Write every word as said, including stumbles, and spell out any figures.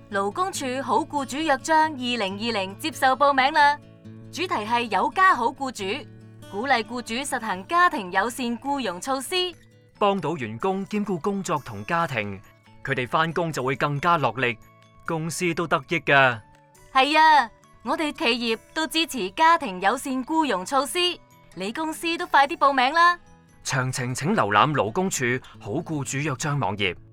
勞工處好僱主約章二零二零接受報名啦，主題係有家好僱主，鼓勵僱主實行家庭友善僱傭措施， 幫到員工兼顧工作同家庭，佢哋返工就會更加落力，公司都得益㗎。 係啊，我哋企業都支持家庭友善僱傭措施，你公司都快啲報名啦！ 詳情請瀏覽勞工處好僱主約章網頁。